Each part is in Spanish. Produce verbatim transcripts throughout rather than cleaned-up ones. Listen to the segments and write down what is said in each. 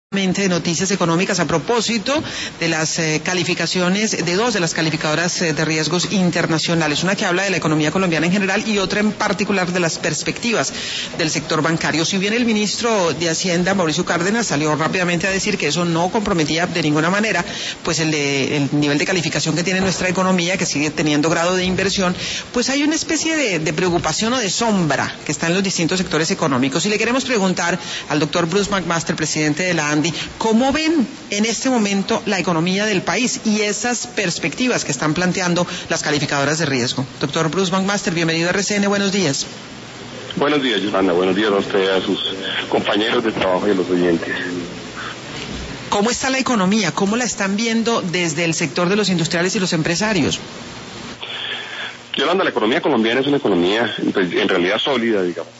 De noticias económicas a propósito de las eh, calificaciones de dos de las calificadoras eh, de riesgos internacionales, una que habla de la economía colombiana en general y otra en particular de las perspectivas del sector bancario. Si bien el ministro de Hacienda, Mauricio Cárdenas, salió rápidamente a decir que eso no comprometía de ninguna manera pues el, de, el nivel de calificación que tiene nuestra economía, que sigue teniendo grado de inversión, pues hay una especie de, de preocupación o de sombra que está en los distintos sectores económicos. Y le queremos preguntar al doctor Bruce McMaster, presidente de la ANDI, ¿cómo ven en este momento la economía del país y esas perspectivas que están planteando las calificadoras de riesgo? Doctor Bruce McMaster, bienvenido a R C N, buenos días. Buenos días, Yolanda, buenos días a usted, a sus compañeros de trabajo y a los oyentes. ¿Cómo está la economía? ¿Cómo la están viendo desde el sector de los industriales y los empresarios? Yolanda, la economía colombiana es una economía pues, en realidad sólida, digamos.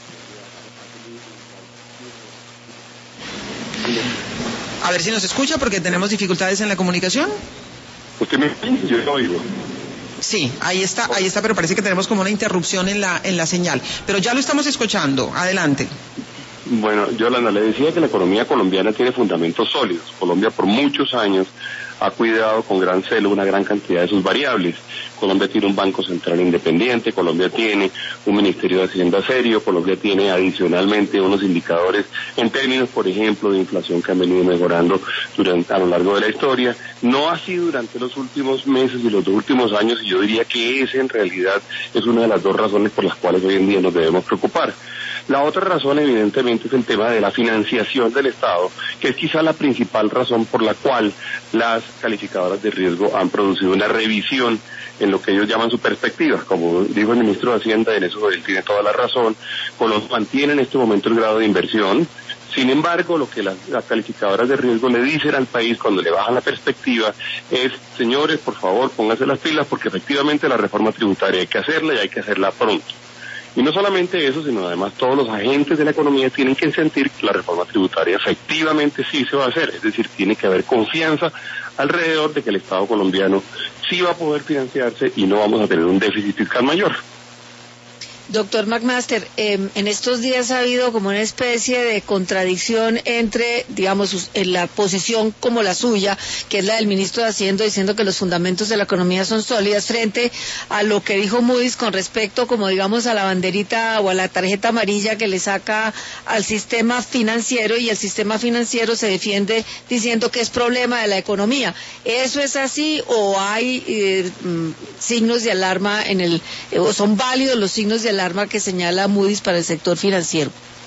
A ver si nos escucha, porque tenemos dificultades en la comunicación. ¿Usted me oye? Yo lo oigo. Sí, ahí está, ahí está, pero parece que tenemos como una interrupción en la en la señal. Pero ya lo estamos escuchando. Adelante. Bueno, Yolanda, le decía que la economía colombiana tiene fundamentos sólidos. Colombia por muchos años ha cuidado con gran celo una gran cantidad de sus variables. Colombia tiene un Banco Central independiente, Colombia tiene un Ministerio de Hacienda serio, Colombia tiene adicionalmente unos indicadores en términos, por ejemplo, de inflación que han venido mejorando durante, a lo largo de la historia. No así durante los últimos meses y los dos últimos años, y yo diría que esa en realidad es una de las dos razones por las cuales hoy en día nos debemos preocupar. La otra razón, evidentemente, es el tema de la financiación del Estado, que es quizá la principal razón por la cual las calificadoras de riesgo han producido una revisión en lo que ellos llaman su perspectiva. Como dijo el ministro de Hacienda, en eso él tiene toda la razón, Colombia mantiene en este momento el grado de inversión. Sin embargo, lo que las, las calificadoras de riesgo le dicen al país cuando le bajan la perspectiva es, señores, por favor, pónganse las pilas, porque efectivamente la reforma tributaria hay que hacerla y hay que hacerla pronto. Y no solamente eso, sino además todos los agentes de la economía tienen que sentir que la reforma tributaria efectivamente sí se va a hacer, es decir, tiene que haber confianza alrededor de que el Estado colombiano sí va a poder financiarse y no vamos a tener un déficit fiscal mayor. Doctor McMaster, eh, en estos días ha habido como una especie de contradicción entre, digamos, en la posición como la suya, que es la del ministro de Hacienda, diciendo que los fundamentos de la economía son sólidas, frente a lo que dijo Moody's con respecto, como digamos, a la banderita o a la tarjeta amarilla que le saca al sistema financiero, y el sistema financiero se defiende diciendo que es problema de la economía. ¿Eso es así o hay eh, signos de alarma en el, eh, o son válidos los signos de alarma alarma que señala Moody's para el sector financiero?